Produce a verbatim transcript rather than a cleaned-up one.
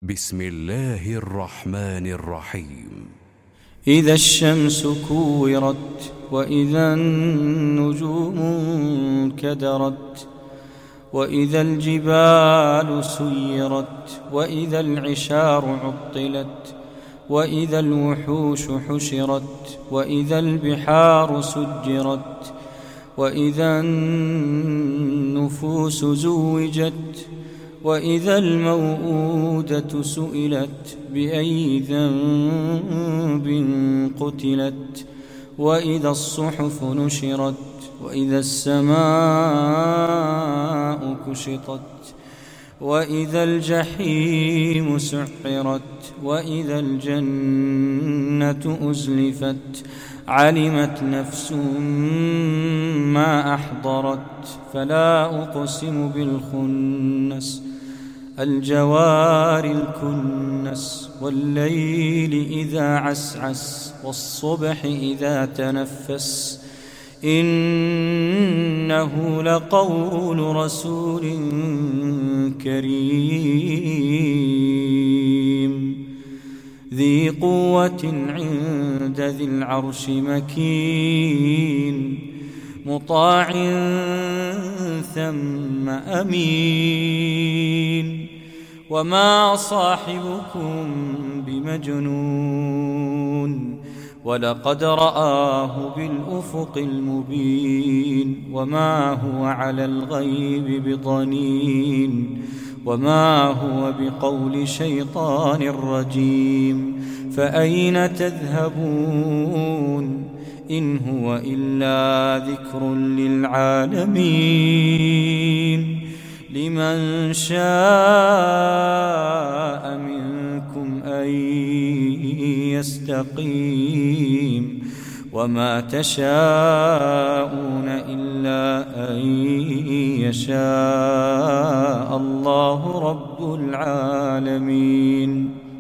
بسم الله الرحمن الرحيم. إذا الشمس كورت وإذا النجوم انكدرت وإذا الجبال سيرت وإذا العشار عطلت وإذا الوحوش حشرت وإذا البحار سجرت وإذا النفوس زوجت وإذا الموءودة سئلت بأي ذنب قتلت وإذا الصحف نشرت وإذا السماء كشطت وإذا الجحيم سعرت وإذا الجنة أزلفت علمت نفس ما أحضرت فلا أقسم بالخنس الجوار الكنس والليل إذا عسعس والصبح إذا تنفس إنه لقول رسول كريم ذي قوة عند ذي العرش مكين مطاع ثم أمين وما صاحبكم بمجنون ولقد رآه بالأفق المبين وما هو على الغيب بضنين وما هو بقول شيطان رجيم فأين تذهبون إن هو إلا ذكر للعالمين لمن شاء منكم أن يستقيم وما تشاءون إلا أن يشاء الله رب العالمين.